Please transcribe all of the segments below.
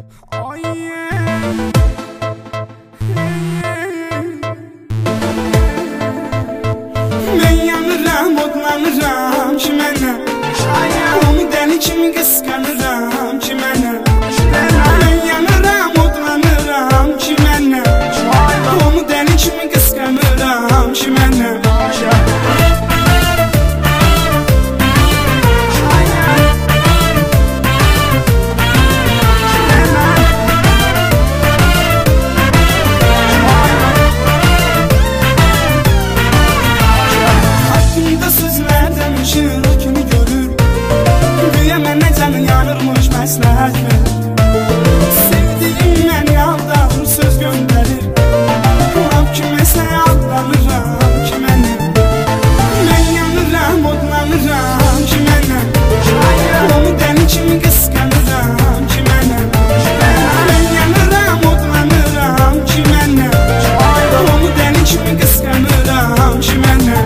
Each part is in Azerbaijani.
Ben yanıram, odlanıram ki mənə, onu dəli kimi qısqanıram ki mənə. Ben yanıram, odlanıram ki mənə, onu dəli kimi qısqanıram ki mənə. Sevdiğim məni aldadır, söz göndərir, laf kiməsə aldanıram ki mənə. Mən yanıram, odlanıram ki mənə, onu dəli kimi qısqanıram ki mənə. Mən yanıram, odlanıram ki mənə, onu dəli kimi qısqanıram ki mənə.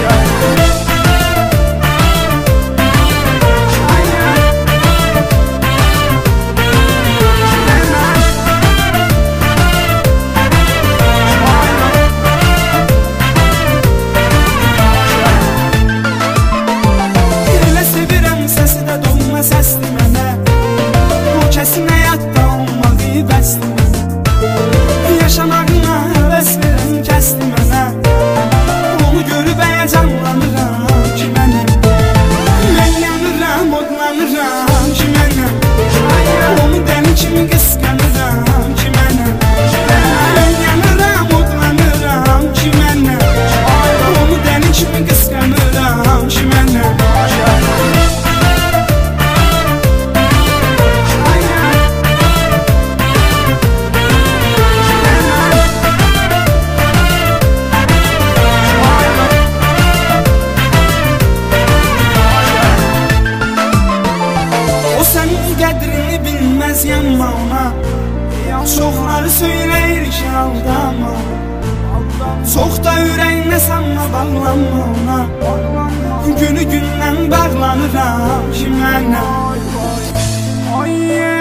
Kəsin həyatda olmağı bəsli mənə, yaşamağına həvəs verən kəsli mənə, onu görüb həyəcanlanıram ki mənə. Mən yanıram, odlanıram ki mənə, onu dəli kimi qısqanıram ki mənə. Mən yanıram, odlanıram ki mənə, onu dəli kimi qısqanıram ki mənə. Qədrini bilməz yanma ona, çoxları söyləyir ki aldama. Çox da ürəyinə sanma, bağlanma ona, günü gündən bağlanıram ki mənə.